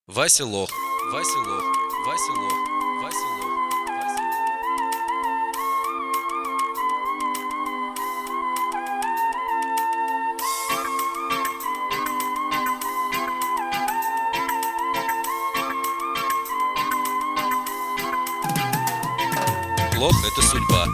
Вася лох, Вася лох, Вася лох, Вася лох, Вася лох. Лох — это судьба.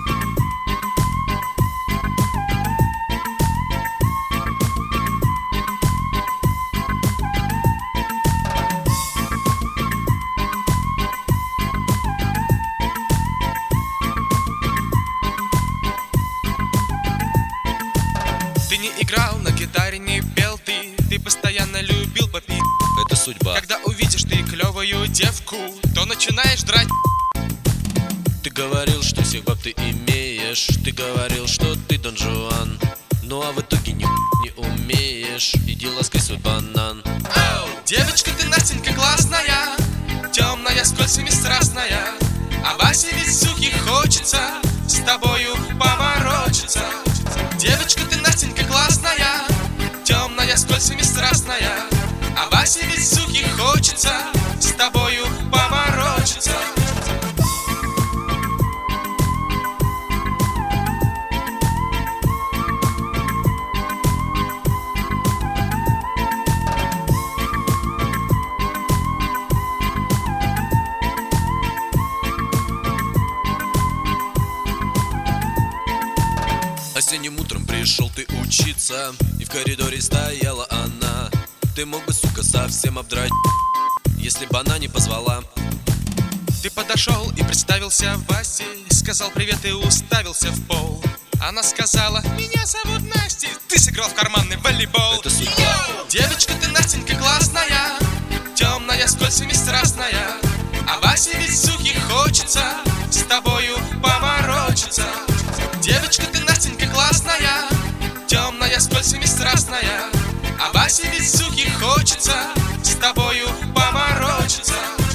Ты не играл на гитаре, не пел ты постоянно любил попить. Это судьба. Когда увидишь ты клевую девку, то начинаешь драть. Ты говорил, что всех баб ты имеешь. Ты говорил, что ты Дон Жуан. Ну а в итоге не умеешь. Иди ласкай свой банан. Девочка, ты Настенька классная, темная, скользкая, страстная. А Васе ведь, суки, хочется с тобою поморочиться. Девочка, ты Настенька классная, темная, скользкая, страстная. А Васе ведь, суки, хочется с тобою поморочиться. Осенним утром пришел ты учиться, и в коридоре стояла она. Ты мог бы, сука, совсем обдрать, если бы она не позвала. Ты подошел и представился Васе, сказал привет и уставился в пол. Она сказала: меня зовут Настя. Ты сыграл в карманный волейбол. Это судьба. Девочка, ты Настенька классная, темная, скользкая, страстная. А Васе ведь, суки, хочется с тобою поморочиться. Девочка, ты Настенька классная, темная, скользкая, страстная. А Васе ведь, суки, хочется с тобою поморочиться.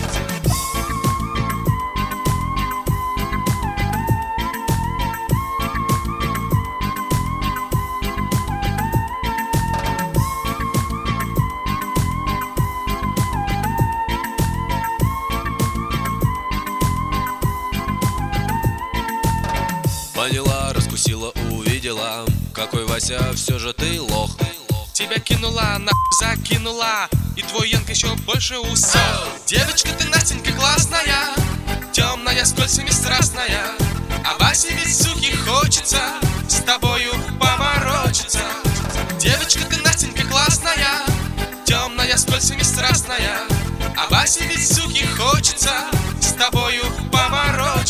Поняла, раскусила, увидела, какой Вася все же ты лох. Тебя кинула, нахуй закинула, и твой янг еще больше усол. Девочка, ты Настенька классная, темная, скользкая, страстная. А Васе ведь, суки, хочется с тобою поморочиться. Девочка, ты Настенька классная, темная, скользкая, страстная. А Васе ведь, суки, хочется с тобою поморочиться.